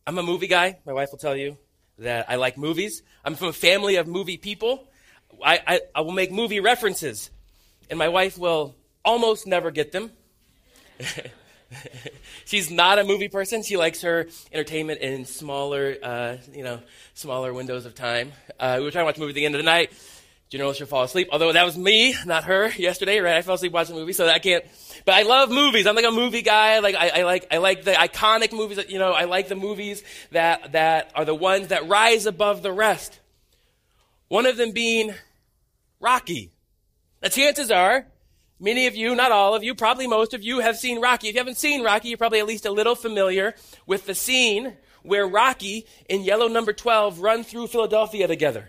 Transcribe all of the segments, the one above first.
I'm a movie guy. My wife will tell you that I like movies. I'm from a family of movie people. I will make movie references, and my wife will almost never get them. She's not a movie person. She likes her entertainment in smaller windows of time. We were trying to watch a movie at the end of the night. Generally, she'll fall asleep. Although that was me, not her, yesterday, right? I fell asleep watching a movie, so I can't. But I love movies. I'm like a movie guy. I like the iconic movies. I like the movies that are the ones that rise above the rest. One of them being Rocky. Now, chances are, many of you, not all of you, probably most of you have seen Rocky. If you haven't seen Rocky, you're probably at least a little familiar with the scene where Rocky and Yellow Number 12 run through Philadelphia together.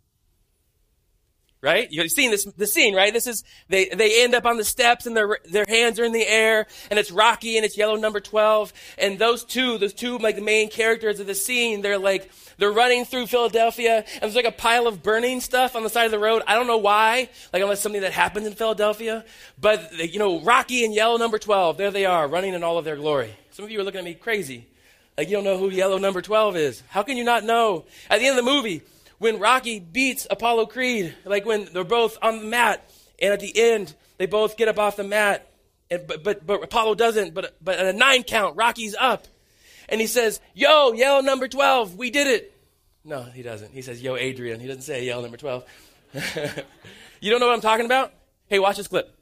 Right? You've seen the scene, right? This is, they end up on the steps and their hands are in the air, and it's Rocky and it's Yellow Number 12. And those two like the main characters of the scene, they're running through Philadelphia, and there's like a pile of burning stuff on the side of the road. I don't know why, like unless something that happens in Philadelphia. But, Rocky and Yellow Number 12, there they are, running in all of their glory. Some of you are looking at me crazy. Like you don't know who Yellow Number 12 is. How can you not know? At the end of the movie, when Rocky beats Apollo Creed, like when they're both on the mat, and at the end, they both get up off the mat, but Apollo doesn't, but at a 9 count, Rocky's up. And he says, "Yo, Yellow Number 12, we did it." No, he doesn't. He says, "Yo, Adrian." He doesn't say Yellow Number 12. You don't know what I'm talking about? Hey, watch this clip.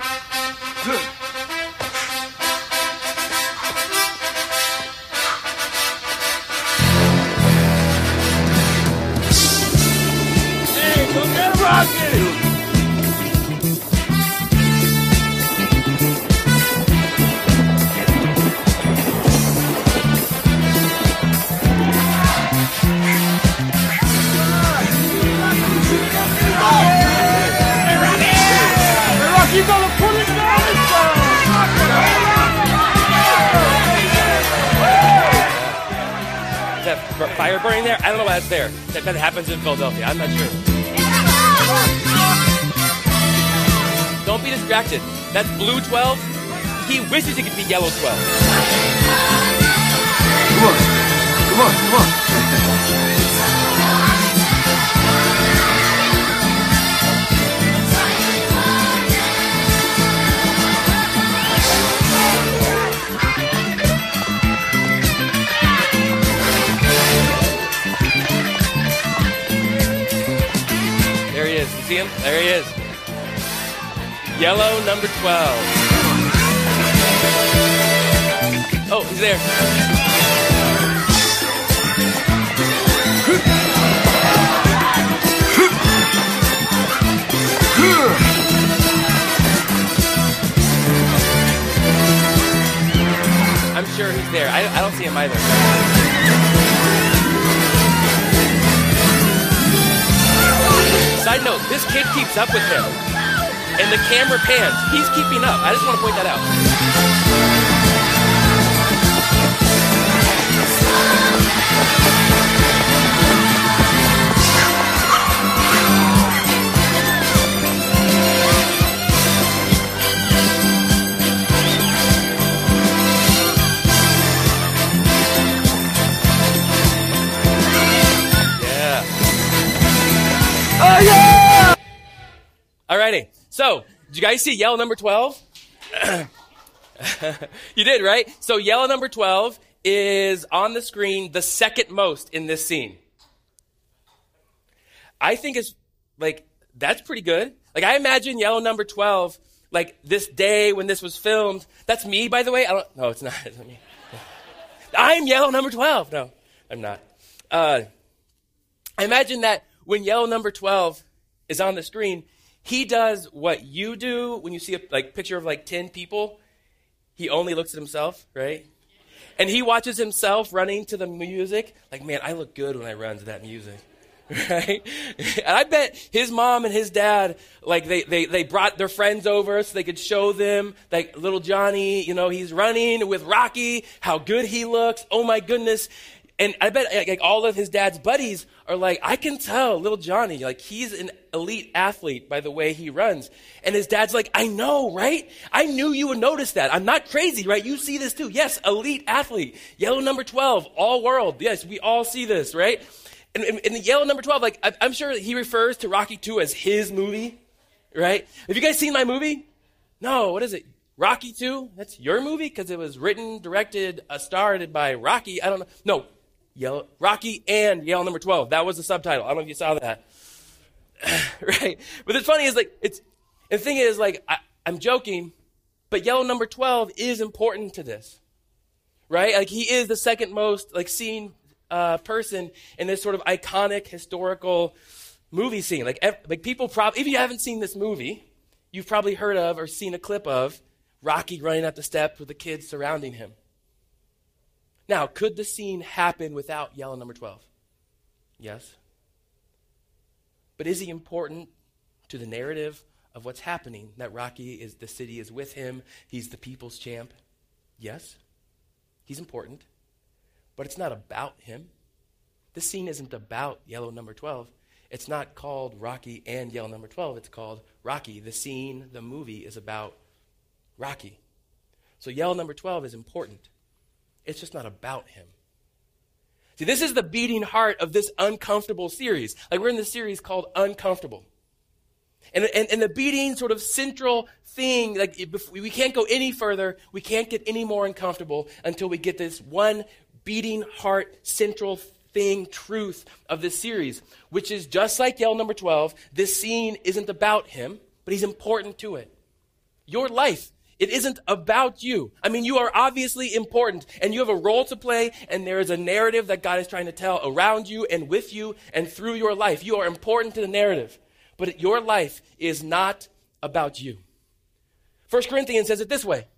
Fire burning there? I don't know why that's there. That happens in Philadelphia. I'm not sure. Don't be distracted. That's blue 12. He wishes it could be yellow 12. Come on. See him? There he is. Yellow Number 12. Oh, he's there. I'm sure he's there. I don't see him either. Side note, this kid keeps up with him. And the camera pans. He's keeping up. I just want to point that out. Oh, yeah! Alrighty. So, did you guys see Yellow Number 12? You did, right? So, Yellow Number 12 is on the screen the second most in this scene. I think it's, that's pretty good. I imagine Yellow Number 12, this day when this was filmed. That's me, by the way. No, it's not. It's not me. I'm Yellow Number 12. No, I'm not. I imagine that when Yellow Number 12 is on the screen, he does what you do when you see a picture of 10 people. He only looks at himself, right? And he watches himself running to the music. Man, I look good when I run to that music, right? And I bet his mom and his dad, they brought their friends over so they could show them, little Johnny, he's running with Rocky, how good he looks. Oh my goodness. And I bet like all of his dad's buddies are like, I can tell little Johnny, like he's an elite athlete by the way he runs. And his dad's like, I know, right? I knew you would notice that. I'm not crazy, right? You see this too. Yes, elite athlete. Yellow number 12, all world. Yes, we all see this, right? And the yellow number 12, like I'm sure he refers to Rocky 2 as his movie, right? Have you guys seen my movie? No, what is it? Rocky 2? That's your movie? Because it was written, directed, starred by Rocky. I don't know. No. Rocky and Yellow number 12. That was the subtitle. I don't know if you saw that. Right? But the funny is, like, the thing is, like, I'm joking, but Yellow number 12 is important to this. Right? Like, he is the second most, like, seen person in this sort of iconic historical movie scene. Like people probably, if you haven't seen this movie, you've probably heard of or seen a clip of Rocky running up the steps with the kids surrounding him. Now, could the scene happen without Yellow number 12? Yes. But is he important to the narrative of what's happening? That Rocky is, the city is with him, he's the people's champ? Yes. He's important. But it's not about him. This scene isn't about Yellow number 12. It's not called Rocky and Yellow number 12. It's called Rocky. The scene, the movie is about Rocky. So Yellow number 12 is important. It's just not about him. See, this is the beating heart of this uncomfortable series. Like we're in this series called Uncomfortable. And the beating sort of central thing, like we can't go any further, we can't get any more uncomfortable until we get this one beating heart central thing, truth of this series, which is just like Yellow number 12, this scene isn't about him, but he's important to it. Your life, it isn't about you. I mean, you are obviously important, and you have a role to play, and there is a narrative that God is trying to tell around you and with you and through your life. You are important to the narrative, but your life is not about you. 1 Corinthians says it this way.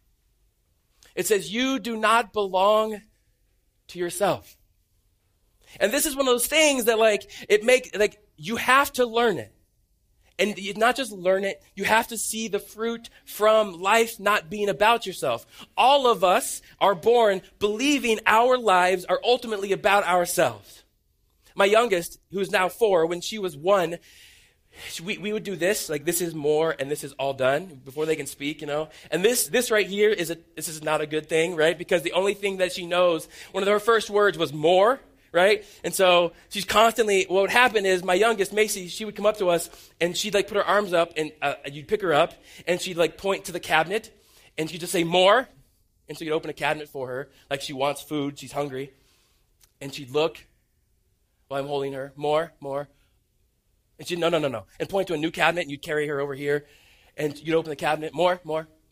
It says, you do not belong to yourself. And this is one of those things that you have to learn it. And you not just learn it, you have to see the fruit from life not being about yourself. All of us are born believing our lives are ultimately about ourselves. My youngest, who's now 4, when she was 1, we would do this, like this is more and this is all done before they can speak, you know. And this right here this is not a good thing, right? Because the only thing that she knows, one of her first words was more. Right? And so she's constantly, what would happen is my youngest, Macy, she would come up to us and she'd like put her arms up and you'd pick her up and she'd like point to the cabinet and she'd just say more. And so you'd open a cabinet for her like she wants food, she's hungry. And she'd look while I'm holding her, more. And she'd, no. And point to a new cabinet and you'd carry her over here and you'd open the cabinet, more.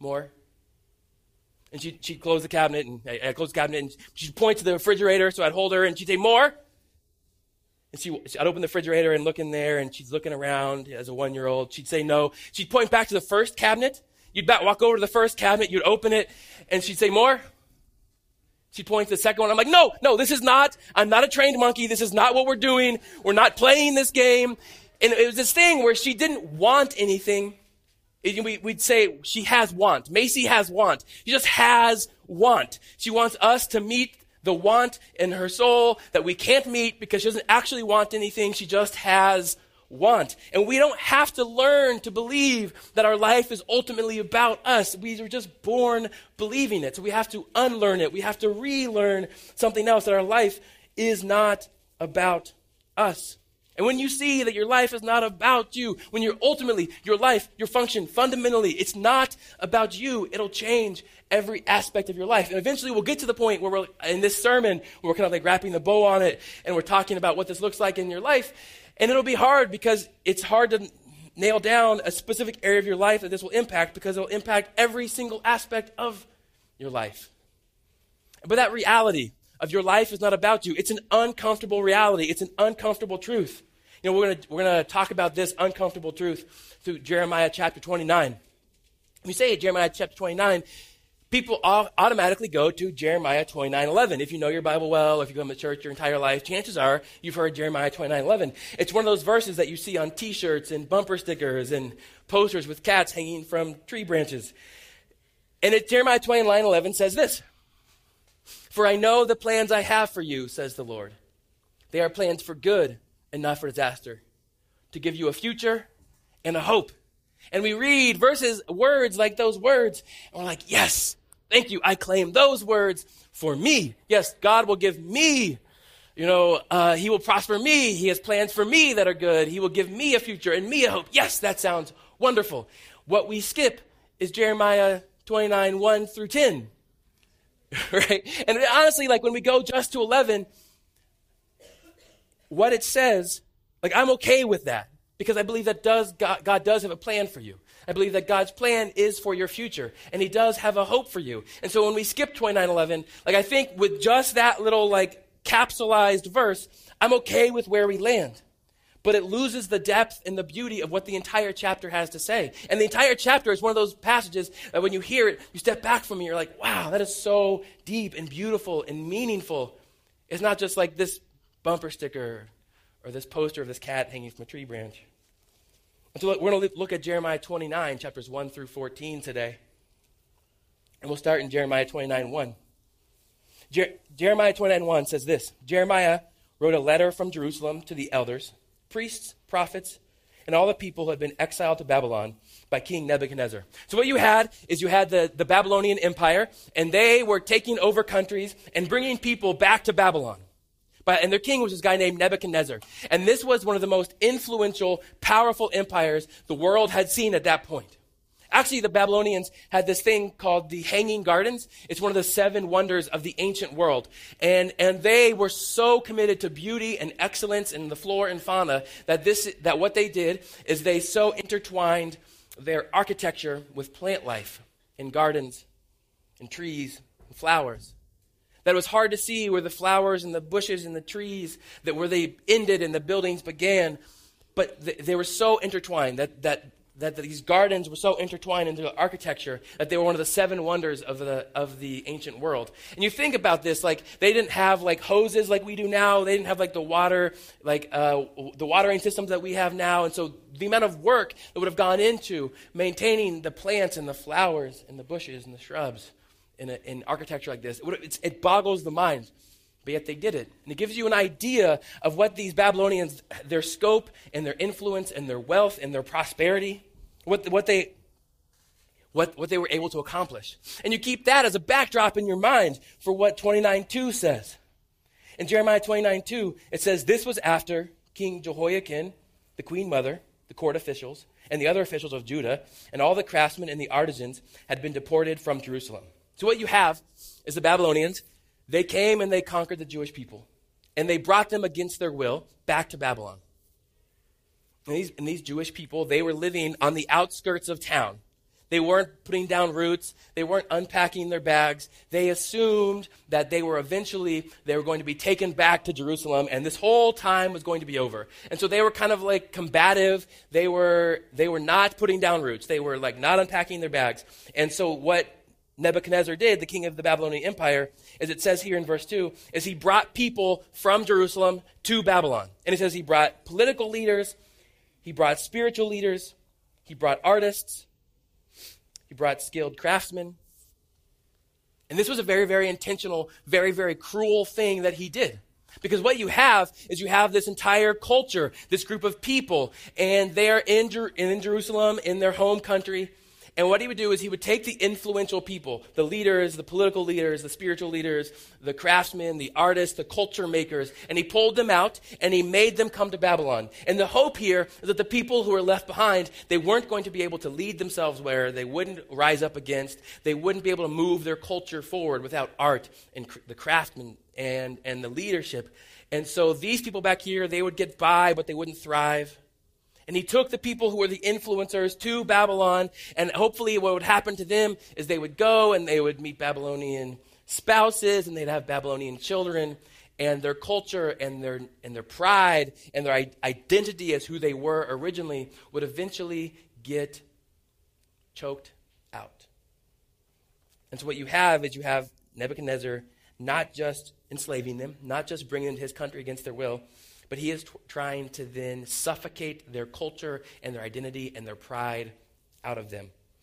And she'd close the cabinet, and I'd close the cabinet, and she'd point to the refrigerator, so I'd hold her, and she'd say, more. And I'd open the refrigerator and look in there, and she's looking around as a 1-year-old. She'd say no. She'd point back to the first cabinet. You'd walk over to the first cabinet, you'd open it, and she'd say, more. She'd point to the second one. I'm like, no, I'm not a trained monkey. This is not what we're doing. We're not playing this game. And it was this thing where she didn't want anything. We'd say she has want. Macy has want. She just has want. She wants us to meet the want in her soul that we can't meet because she doesn't actually want anything. She just has want. And we don't have to learn to believe that our life is ultimately about us. We were just born believing it. So we have to unlearn it. We have to relearn something else, that our life is not about us. And when you see that your life is not about you, when you're ultimately, your life, your function, fundamentally, it's not about you, it'll change every aspect of your life. And eventually we'll get to the point where we're, in this sermon, we're kind of like wrapping the bow on it, and we're talking about what this looks like in your life. And it'll be hard because it's hard to nail down a specific area of your life that this will impact, because it'll impact every single aspect of your life. But that reality of your life is not about you. It's an uncomfortable reality. It's an uncomfortable truth. You know, we're gonna talk about this uncomfortable truth through Jeremiah chapter 29. When you say Jeremiah chapter 29, people automatically go to Jeremiah 29:11. If you know your Bible well, if you come to church your entire life, chances are you've heard Jeremiah 29:11. It's one of those verses that you see on T-shirts and bumper stickers and posters with cats hanging from tree branches. And Jeremiah 29:11 says this: For I know the plans I have for you, says the Lord. They are plans for good and not for disaster, to give you a future and a hope. And we read words like those words, and we're like, yes, thank you. I claim those words for me. Yes, God will give me, he will prosper me. He has plans for me that are good. He will give me a future and me a hope. Yes, that sounds wonderful. What we skip is Jeremiah 29, 1 through 10. Right? And honestly, like when we go just to 11, what it says, like I'm okay with that because I believe that God does have a plan for you. I believe that God's plan is for your future, and he does have a hope for you. And so when we skip 29:11, like I think with just that little like capsulized verse, I'm okay with where we land. But it loses the depth and the beauty of what the entire chapter has to say. And the entire chapter is one of those passages that when you hear it, you step back from it, you're like, wow, that is so deep and beautiful and meaningful. It's not just like this bumper sticker or this poster of this cat hanging from a tree branch. And so we're going to look at Jeremiah 29, chapters 1 through 14 today. And we'll start in Jeremiah 29:1. Jeremiah 29:1 says this: Jeremiah wrote a letter from Jerusalem to the elders, priests, prophets, and all the people who had been exiled to Babylon by King Nebuchadnezzar. So what you had is you had the Babylonian Empire, and they were taking over countries and bringing people back to Babylon. And their king was this guy named Nebuchadnezzar. And this was one of the most influential, powerful empires the world had seen at that point. Actually, the Babylonians had this thing called the Hanging Gardens. It's one of the 7 wonders of the ancient world. And they were so committed to beauty and excellence in the flora and fauna that what they did is they so intertwined their architecture with plant life in gardens and trees and flowers that it was hard to see where the flowers and the bushes and the trees where they ended and the buildings began. But they were so intertwined that these gardens were so intertwined into the architecture that they were one of the 7 wonders of the ancient world. And you think about this, like they didn't have like hoses like we do now. They didn't have like the water, like the watering systems that we have now. And so the amount of work that would have gone into maintaining the plants and the flowers and the bushes and the shrubs in architecture like this, it boggles the mind. But yet they did it. And it gives you an idea of what these Babylonians, their scope and their influence and their wealth and their prosperity, what they were able to accomplish. And you keep that as a backdrop in your mind for what 29:2 says. In Jeremiah 29:2, it says, this was after King Jehoiakim, the queen mother, the court officials, and the other officials of Judah, and all the craftsmen and the artisans had been deported from Jerusalem. So what you have is the Babylonians. They came and they conquered the Jewish people, and they brought them against their will back to Babylon. And these Jewish people, they were living on the outskirts of town. They weren't putting down roots. They weren't unpacking their bags. They assumed that they were going to be taken back to Jerusalem, and this whole time was going to be over. And so they were kind of like combative. They were not putting down roots. They were like not unpacking their bags. And so what Nebuchadnezzar did, the king of the Babylonian Empire, as it says here in verse 2, is he brought people from Jerusalem to Babylon. And it says he brought political leaders, he brought spiritual leaders, he brought artists, he brought skilled craftsmen. And this was a very, very intentional, very, very cruel thing that he did. Because what you have is you have this entire culture, this group of people, and they're in Jerusalem, in their home country. And what he would do is he would take the influential people, the leaders, the political leaders, the spiritual leaders, the craftsmen, the artists, the culture makers, and he pulled them out and he made them come to Babylon. And the hope here is that the people who were left behind, they weren't going to be able to lead themselves where they wouldn't rise up against, they wouldn't be able to move their culture forward without art and the craftsmen and the leadership. And so these people back here, they would get by, but they wouldn't thrive. And he took the people who were the influencers to Babylon, and hopefully what would happen to them is they would go and they would meet Babylonian spouses, and they'd have Babylonian children, and their culture and their pride and their identity as who they were originally would eventually get choked out. And so what you have is you have Nebuchadnezzar not just enslaving them, not just bringing them to his country against their will, but he is trying to then suffocate their culture and their identity and their pride out of them.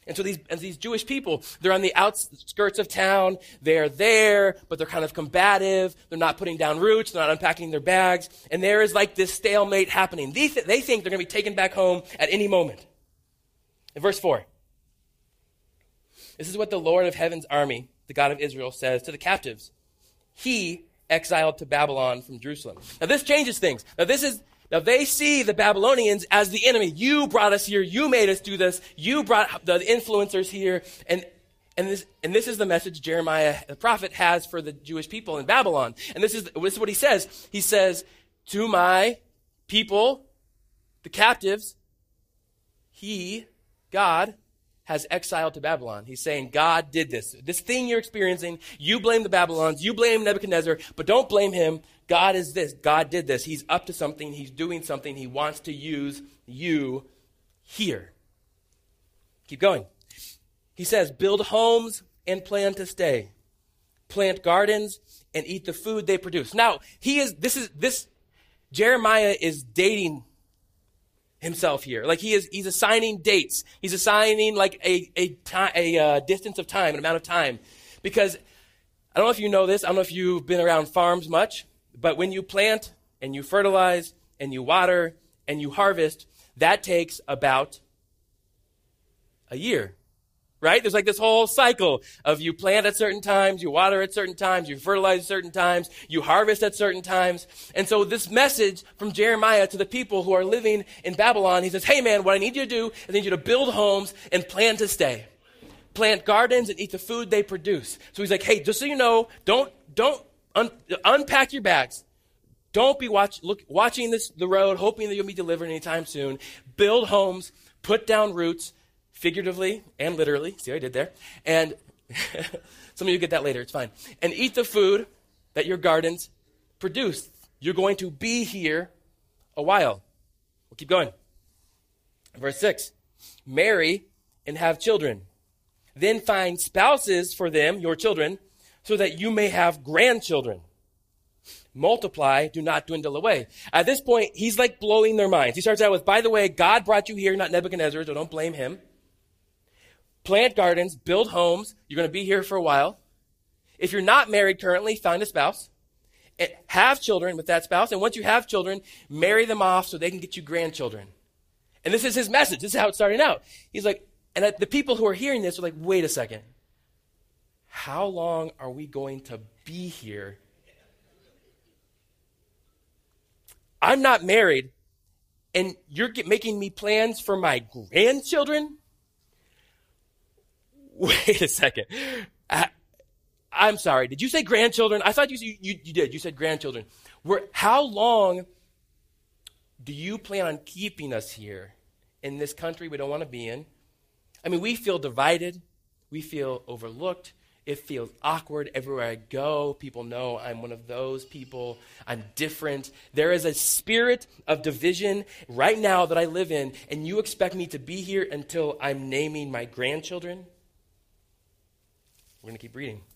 And so these Jewish people, they're on the outskirts of town. They're there, but they're kind of combative. They're not putting down roots. They're not unpacking their bags. And there is like this stalemate happening. They think they're going to be taken back home at any moment. In verse 4, this is what the Lord of heaven's army, the God of Israel, says to the captives. He exiled to Babylon from Jerusalem. Now this changes things. Now they see the Babylonians as the enemy. You brought us here. You made us do this. You brought the influencers here. And this is the message Jeremiah, the prophet, has for the Jewish people in Babylon. And this is what he says. He says, to my people, the captives, he, God, has exiled to Babylon. He's saying, God did this. This thing you're experiencing, you blame the Babylons, you blame Nebuchadnezzar, but don't blame him. God is this. God did this. He's up to something. He's doing something. He wants to use you here. Keep going. He says, build homes and plan to stay. Plant gardens and eat the food they produce. Now, Jeremiah is dating himself here. Like he's assigning dates. He's assigning like a distance of time, an amount of time. Because I don't know if you know this. I don't know if you've been around farms much. But when you plant and you fertilize and you water and you harvest, that takes about a year, right? There's like this whole cycle of you plant at certain times, you water at certain times, you fertilize at certain times, you harvest at certain times. And so this message from Jeremiah to the people who are living in Babylon, he says, hey man, what I need you to do is I need you to build homes and plan to stay. Plant gardens and eat the food they produce. So he's like, hey, just so you know, don't unpack your bags. Don't be watching the road, hoping that you'll be delivered anytime soon. Build homes, put down roots, figuratively and literally. See what I did there? And some of you get that later. It's fine. And eat the food that your gardens produce. You're going to be here a while. We'll keep going. Verse 6. Marry and have children. Then find spouses for them, your children, so that you may have grandchildren. Multiply, do not dwindle away. At this point, he's like blowing their minds. He starts out with, by the way, God brought you here, not Nebuchadnezzar, so don't blame him. Plant gardens, build homes. You're going to be here for a while. If you're not married currently, find a spouse. And have children with that spouse. And once you have children, marry them off so they can get you grandchildren. And this is his message. This is how it's starting out. He's like, and the people who are hearing this are like, wait a second. How long are we going to be here? I'm not married, and you're making me plans for my grandchildren? Wait a second. I'm sorry. Did you say grandchildren? I thought you did. You said grandchildren. How long do you plan on keeping us here in this country we don't want to be in? I mean, we feel divided. We feel overlooked. It feels awkward everywhere I go. People know I'm one of those people. I'm different. There is a spirit of division right now that I live in, and you expect me to be here until I'm naming my grandchildren? We're going to keep reading.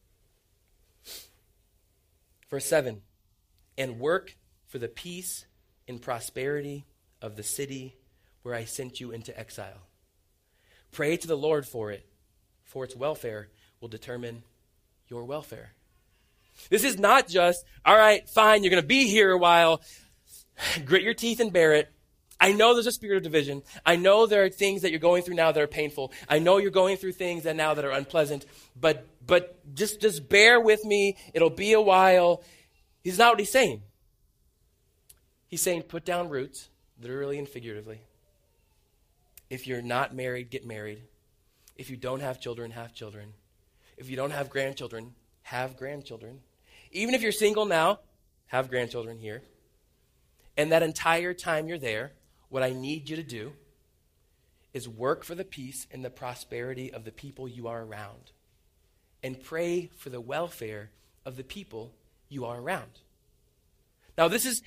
Verse 7, and work for the peace and prosperity of the city where I sent you into exile. Pray to the Lord for it, for its welfare will determine your welfare. This is not just, all right, fine, you're going to be here a while. Grit your teeth and bear it. I know there's a spirit of division. I know there are things that you're going through now that are painful. I know you're going through things that now that are unpleasant. But just bear with me. It'll be a while. He's not what he's saying. He's saying put down roots, literally and figuratively. If you're not married, get married. If you don't have children, have children. If you don't have grandchildren, have grandchildren. Even if you're single now, have grandchildren here. And that entire time you're there, what I need you to do is work for the peace and the prosperity of the people you are around. And pray for the welfare of the people you are around. Now this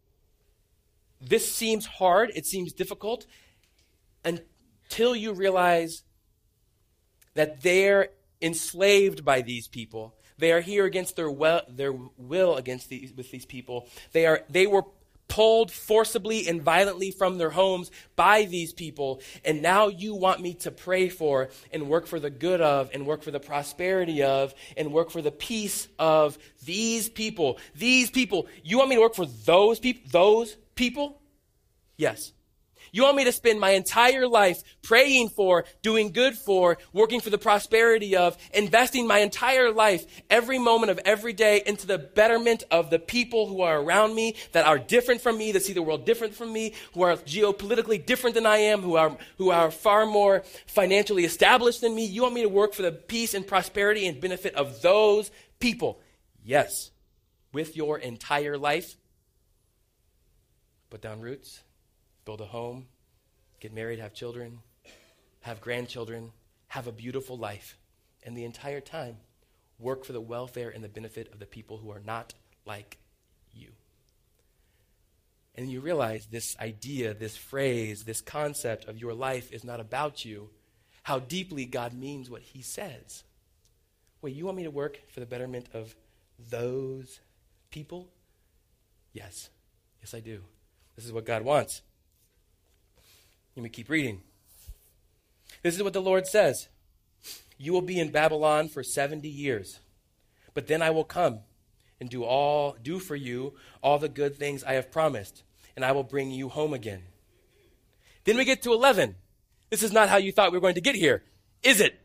seems hard, it seems difficult, until you realize that they're enslaved by these people. They are here against their will against with these people. They were pulled forcibly and violently from their homes by these people. And now you want me to pray for and work for the good of and work for the prosperity of and work for the peace of these people. These people. You want me to work for those people? Those people? Yes. You want me to spend my entire life praying for, doing good for, working for the prosperity of, investing my entire life, every moment of every day into the betterment of the people who are around me, that are different from me, that see the world different from me, who are geopolitically different than I am, who are far more financially established than me. You want me to work for the peace and prosperity and benefit of those people? Yes. With your entire life. Put down roots. Build a home, get married, have children, have grandchildren, have a beautiful life, and the entire time work for the welfare and the benefit of the people who are not like you. And you realize this idea, this phrase, this concept of your life is not about you, how deeply God means what he says. Wait, you want me to work for the betterment of those people? Yes. Yes, I do. This is what God wants. Let me keep reading. This is what the Lord says. You will be in Babylon for 70 years, but then I will come and do for you all the good things I have promised, and I will bring you home again. Then we get to 11. This is not how you thought we were going to get here, is it?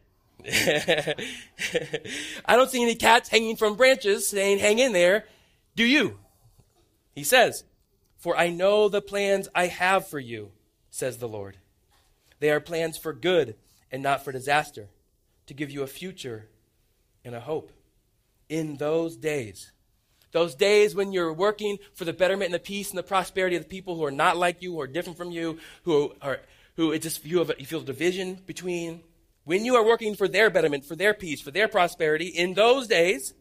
I don't see any cats hanging from branches saying, hang in there. Do you? He says, for I know the plans I have for you, says the Lord. They are plans for good and not for disaster, to give you a future and a hope. In those days when you're working for the betterment and the peace and the prosperity of the people who are not like you, who are different from you, you feel division between, when you are working for their betterment, for their peace, for their prosperity, in those days,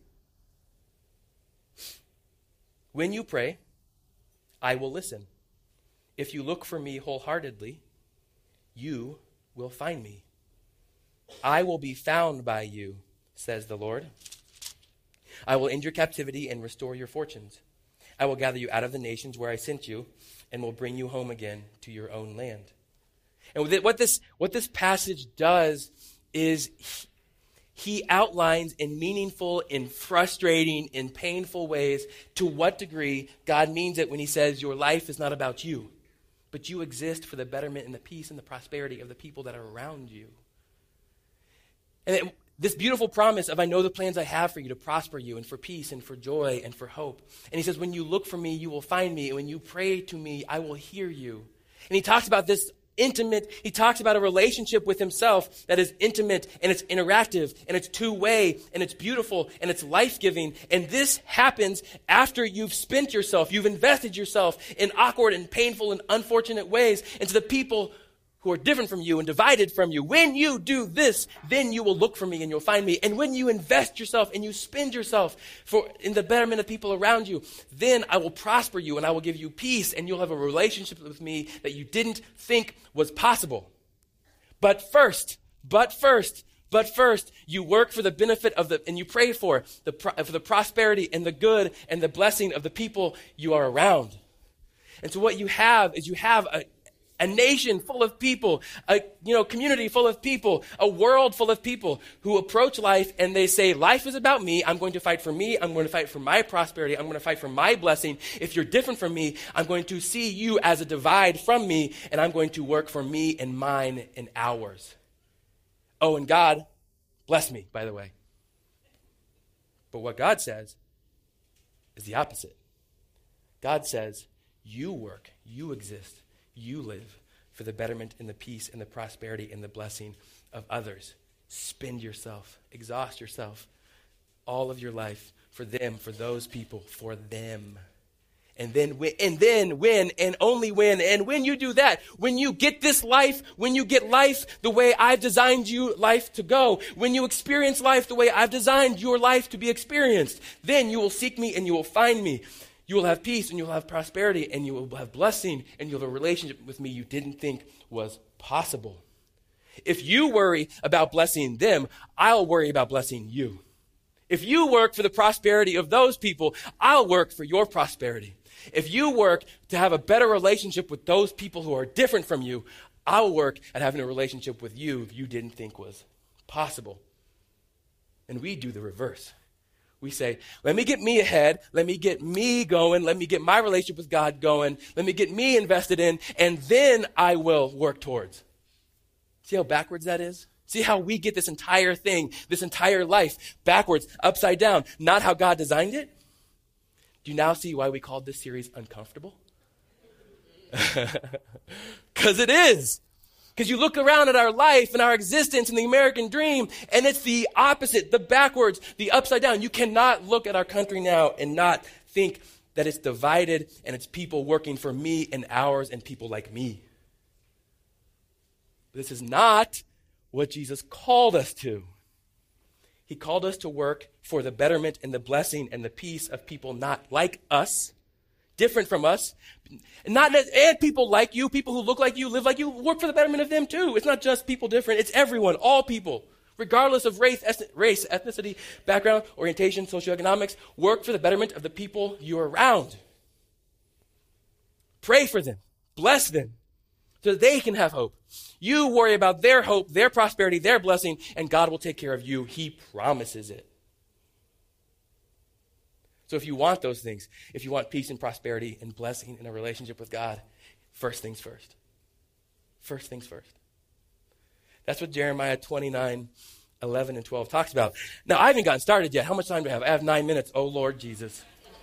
when you pray, I will listen. If you look for me wholeheartedly, you will find me. I will be found by you, says the Lord. I will end your captivity and restore your fortunes. I will gather you out of the nations where I sent you and will bring you home again to your own land. And what this passage does is he outlines in meaningful, in frustrating, in painful ways to what degree God means it when he says your life is not about you, but you exist for the betterment and the peace and the prosperity of the people that are around you. And this beautiful promise of I know the plans I have for you to prosper you and for peace and for joy and for hope. And he says, when you look for me, you will find me. And when you pray to me, I will hear you. And he talks about this he talks about a relationship with himself that is intimate and it's interactive and it's two-way and it's beautiful and it's life-giving. And this happens after you've spent yourself, you've invested yourself in awkward and painful and unfortunate ways into the people who are different from you and divided from you. When you do this, then you will look for me and you'll find me. And when you invest yourself and you spend yourself in the betterment of people around you, then I will prosper you and I will give you peace and you'll have a relationship with me that you didn't think was possible. But first, you work for the benefit of and you pray for the prosperity and the good and the blessing of the people you are around. And so what you have is a nation full of people, a community full of people, a world full of people who approach life and they say, life is about me. I'm going to fight for me. I'm going to fight for my prosperity. I'm going to fight for my blessing. If you're different from me, I'm going to see you as a divide from me, and I'm going to work for me and mine and ours. Oh, and God bless me, by the way. But what God says is the opposite. God says, you work, you exist, you live for the betterment and the peace and the prosperity and the blessing of others. Spend yourself, exhaust yourself, all of your life for them, for those people, for them. And then when you do that, when you get this life, when you get life the way I've designed you life to go, when you experience life the way I've designed your life to be experienced, then you will seek me and you will find me. You will have peace and you will have prosperity and you will have blessing and you'll have a relationship with me you didn't think was possible. If you worry about blessing them, I'll worry about blessing you. If you work for the prosperity of those people, I'll work for your prosperity. If you work to have a better relationship with those people who are different from you, I'll work at having a relationship with you you didn't think was possible. And we do the reverse. We say, let me get me ahead, let me get me going, let me get my relationship with God going, let me get me invested in, and then I will work towards. See how backwards that is? See how we get this entire thing, this entire life, backwards, upside down, not how God designed it? Do you now see why we called this series Uncomfortable? Because it is. Because you look around at our life and our existence and the American dream, and it's the opposite, the backwards, the upside down. You cannot look at our country now and not think that it's divided and it's people working for me and ours and people like me. This is not what Jesus called us to. He called us to work for the betterment and the blessing and the peace of people not like us, different from us, and people like you, people who look like you, live like you, work for the betterment of them too. It's not just people different, it's everyone, all people, regardless of race, ethnicity, background, orientation, socioeconomics, work for the betterment of the people you're around. Pray for them, bless them, so that they can have hope. You worry about their hope, their prosperity, their blessing, and God will take care of you. He promises it. So if you want those things, if you want peace and prosperity and blessing in a relationship with God, first things first. First things first. That's what Jeremiah 29, 11 and 12 talks about. Now, I haven't gotten started yet. How much time do I have? I have 9 minutes. Oh, Lord Jesus.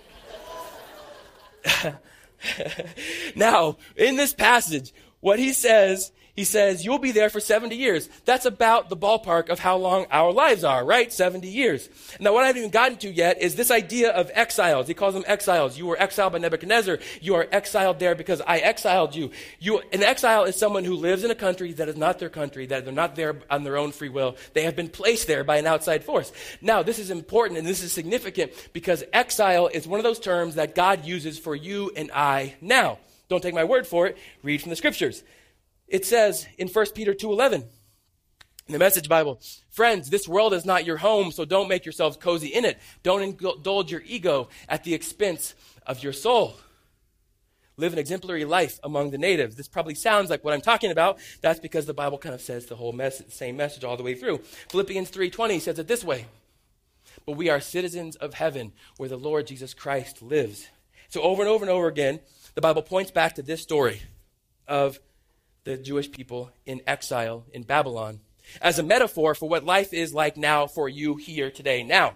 Now, in this passage, what he says, you'll be there for 70 years. That's about the ballpark of how long our lives are, right? 70 years. Now, what I haven't even gotten to yet is this idea of exiles. He calls them exiles. You were exiled by Nebuchadnezzar. You are exiled there because I exiled you. An exile is someone who lives in a country that is not their country, that they're not there on their own free will. They have been placed there by an outside force. Now, this is important and this is significant because exile is one of those terms that God uses for you and I now. Don't take my word for it. Read from the scriptures. It says in 1 Peter 2:11, in the Message Bible, friends, this world is not your home, so don't make yourselves cozy in it. Don't indulge your ego at the expense of your soul. Live an exemplary life among the natives. This probably sounds like what I'm talking about. That's because the Bible kind of says the whole message, same message all the way through. Philippians 3:20 says it this way, but we are citizens of heaven where the Lord Jesus Christ lives. So over and over and over again, the Bible points back to this story of the Jewish people in exile in Babylon as a metaphor for what life is like now for you here today. Now,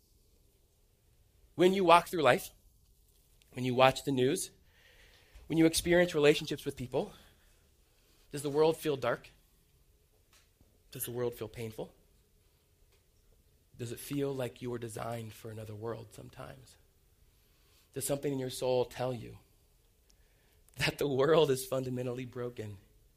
when you walk through life, when you watch the news, when you experience relationships with people, does the world feel dark? Does the world feel painful? Does it feel like you were designed for another world sometimes? Does something in your soul tell you that the world is fundamentally broken?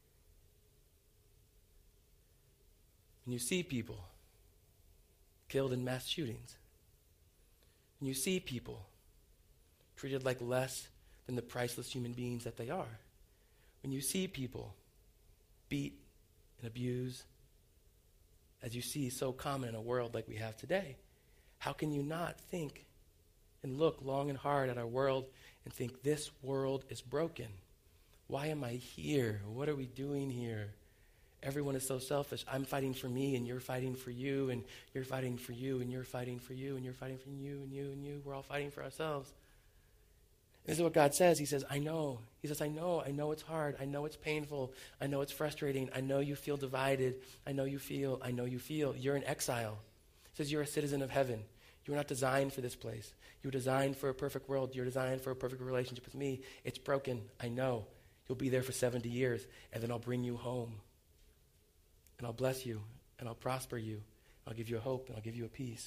When you see people killed in mass shootings, when you see people treated like less than the priceless human beings that they are, when you see people beat and abused, as you see so common in a world like we have today, how can you not think and look long and hard at our world and think this world is broken? Why am I here? What are we doing here? Everyone is so selfish. I'm fighting for me, and you're fighting for you, and you're fighting for you, and you're fighting for you, and you're fighting for you, and you, and you. We're all fighting for ourselves. This is what God says. He says, I know. He says, I know it's hard. I know it's painful. I know it's frustrating. I know you feel divided. I know you feel. You're in exile. He says, you're a citizen of heaven. You were not designed for this place. You were designed for a perfect world. You're designed for a perfect relationship with me. It's broken. I know. You'll be there for 70 years, and then I'll bring you home. And I'll bless you, and I'll prosper you. I'll give you a hope, and I'll give you a peace.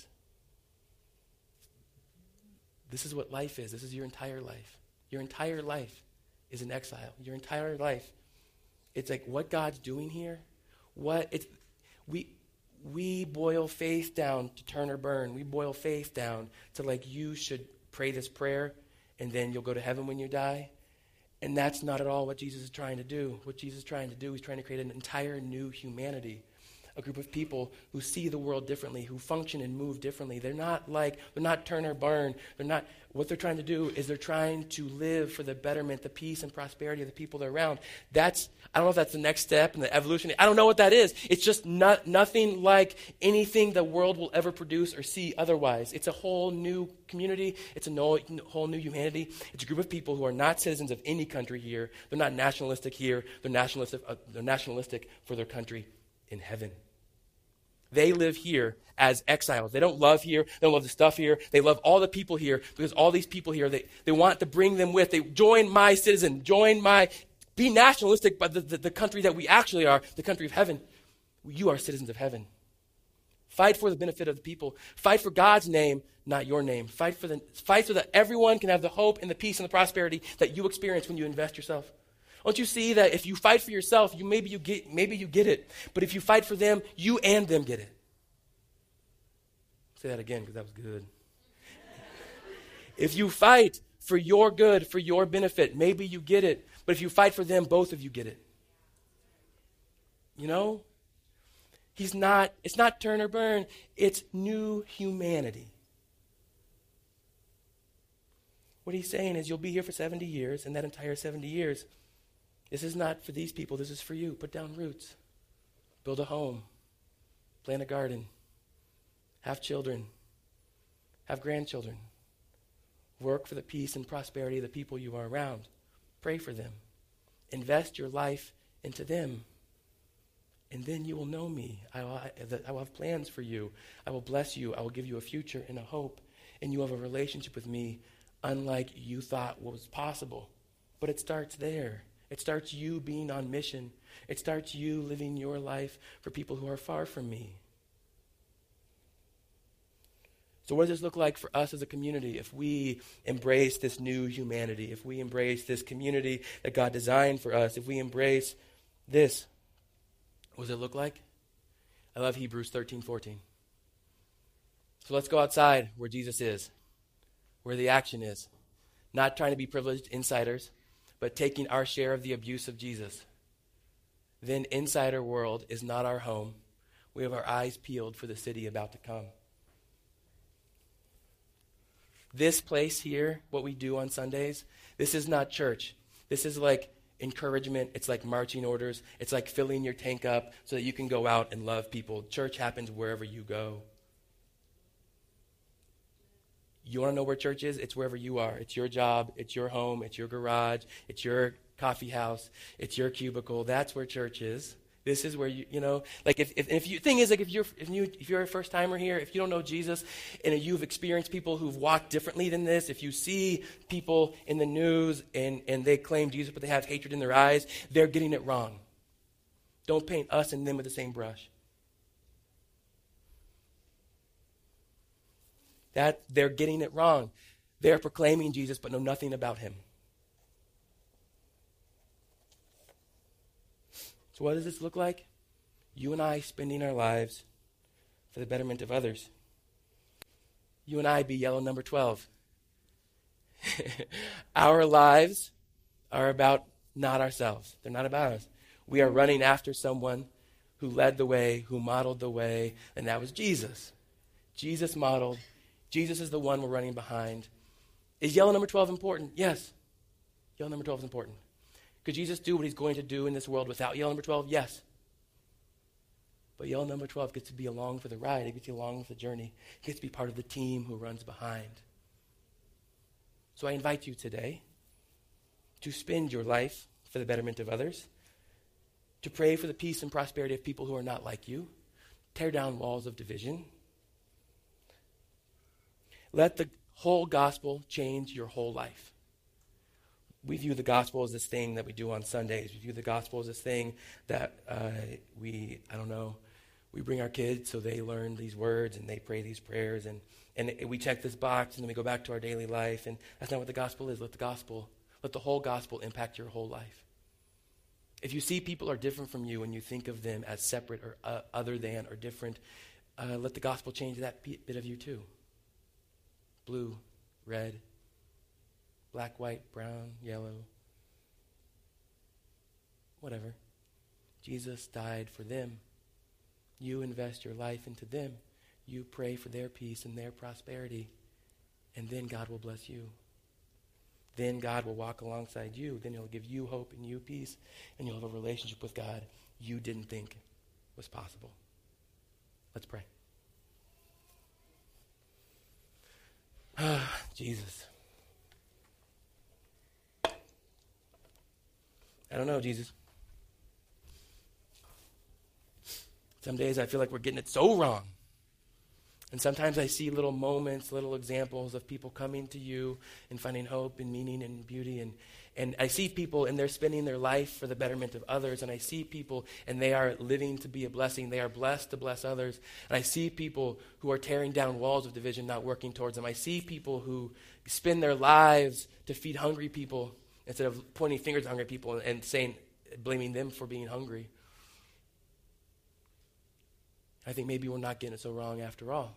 This is what life is. This is your entire life. Your entire life is in exile. Your entire life. It's like what God's doing here. We boil faith down to turn or burn. We boil faith down to like you should pray this prayer, and then you'll go to heaven when you die. And that's not at all what Jesus is trying to do. What Jesus is trying to do is trying to create an entire new humanity, a group of people who see the world differently, who function and move differently. They're not turn or burn. What they're trying to do is they're trying to live for the betterment, the peace and prosperity of the people they're around. I don't know if that's the next step in the evolution. I don't know what that is. It's just nothing like anything the world will ever produce or see otherwise. It's a whole new community. It's a whole new humanity. It's a group of people who are not citizens of any country here. They're not nationalistic here. They're nationalistic for their country in heaven. They live here as exiles. They don't love here. They don't love the stuff here. They love all the people here because all these people here, they want to bring them with. They join my citizen, be nationalistic by the country that we actually are, the country of heaven. You are citizens of heaven. Fight for the benefit of the people. Fight for God's name, not your name. Fight so that everyone can have the hope and the peace and the prosperity that you experience when you invest yourself. Don't you see that if you fight for yourself, maybe you get it. But if you fight for them, you and them get it. Say that again because that was good. If you fight for your good, for your benefit, maybe you get it. But if you fight for them, both of you get it. You know? It's not turn or burn. It's new humanity. What he's saying is you'll be here for 70 years, and that entire 70 years, this is not for these people, this is for you. Put down roots. Build a home. Plant a garden. Have children. Have grandchildren. Work for the peace and prosperity of the people you are around. Pray for them. Invest your life into them. And then you will know me. I will have plans for you. I will bless you. I will give you a future and a hope. And you have a relationship with me unlike you thought was possible. But it starts there. It starts you being on mission. It starts you living your life for people who are far from me. So what does this look like for us as a community if we embrace this new humanity, if we embrace this community that God designed for us, if we embrace this? What does it look like? I love Hebrews 13:14. So let's go outside where Jesus is, where the action is. Not trying to be privileged insiders, but taking our share of the abuse of Jesus. Then inside our world is not our home. We have our eyes peeled for the city about to come. This place here, what we do on Sundays, this is not church. This is like encouragement. It's like marching orders. It's like filling your tank up so that you can go out and love people. Church happens wherever you go. You want to know where church is? It's wherever you are. It's your job. It's your home. It's your garage. It's your coffee house. It's your cubicle. That's where church is. This is where if you're a first timer here, if you don't know Jesus and you've experienced people who've walked differently than this, if you see people in the news and they claim Jesus but they have hatred in their eyes, they're getting it wrong. Don't paint us and them with the same brush. That they're getting it wrong. They're proclaiming Jesus but know nothing about him. So what does this look like? You and I spending our lives for the betterment of others. You and I be yellow number 12. Our lives are about not ourselves. They're not about us. We are running after someone who led the way, who modeled the way, and that was Jesus. Jesus modeled. Jesus is the one we're running behind. Is yellow number 12 important? Yes. Yellow number 12 is important. Could Jesus do what he's going to do in this world without yellow number 12? Yes. But yellow number 12 gets to be along for the ride. It gets to be along with the journey. It gets to be part of the team who runs behind. So I invite you today to spend your life for the betterment of others, to pray for the peace and prosperity of people who are not like you, tear down walls of division. Let the whole gospel change your whole life. We view the gospel as this thing that we do on Sundays. We view the gospel as this thing that we bring our kids so they learn these words and they pray these prayers and we check this box and then we go back to our daily life. And that's not what the gospel is. Let the whole gospel impact your whole life. If you see people are different from you and you think of them as separate or other than or different, let the gospel change that bit of you too. Blue, red, black, white, brown, yellow, whatever. Jesus died for them You invest your life into them. You pray for their peace and their prosperity. And then God will bless you. Then God will walk alongside you. Then he'll give you hope and you peace. And you'll have a relationship with God you didn't think was possible. Let's pray. Jesus. I don't know, Jesus. Some days I feel like we're getting it so wrong. And sometimes I see little moments, little examples of people coming to you and finding hope and meaning and beauty. And I see people and they're spending their life for the betterment of others. And I see people and they are living to be a blessing. They are blessed to bless others. And I see people who are tearing down walls of division, not working towards them. I see people who spend their lives to feed hungry people instead of pointing fingers at hungry people and blaming them for being hungry. I think maybe we're not getting it so wrong after all.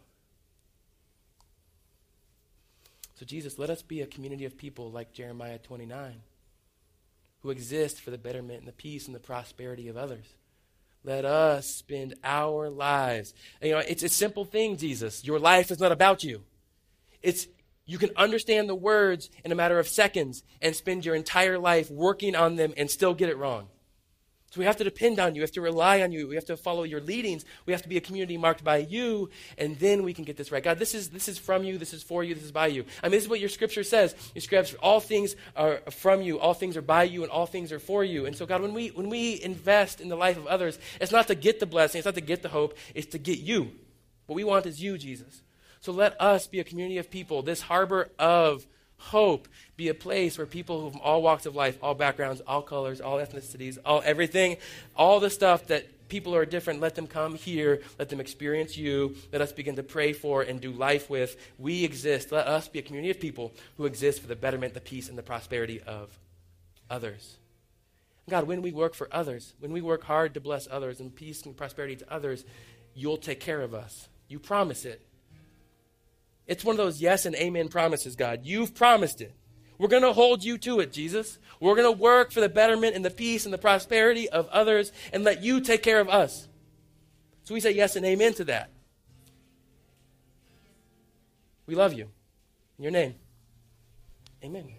So Jesus, let us be a community of people like Jeremiah 29 who exist for the betterment and the peace and the prosperity of others. Let us spend our lives. It's a simple thing, Jesus. Your life is not about you. You can understand the words in a matter of seconds and spend your entire life working on them and still get it wrong. So we have to depend on you. We have to rely on you. We have to follow your leadings. We have to be a community marked by you, and then we can get this right. God, this is from you. This is for you. This is by you. This is what your scripture says. Your scripture, all things are from you. All things are by you, and all things are for you. And so, God, when we invest in the life of others, it's not to get the blessing. It's not to get the hope. It's to get you. What we want is you, Jesus. So let us be a community of people, this harbor of hope, be a place where people from all walks of life, all backgrounds, all colors, all ethnicities, all everything, all the stuff that people who are different, let them come here, let them experience you, let us begin to pray for and do life with. We exist. Let us be a community of people who exist for the betterment, the peace, and the prosperity of others. God, when we work for others, when we work hard to bless others and peace and prosperity to others, you'll take care of us. You promise it. It's one of those yes and amen promises, God. You've promised it. We're going to hold you to it, Jesus. We're going to work for the betterment and the peace and the prosperity of others and let you take care of us. So we say yes and amen to that. We love you. In your name, amen.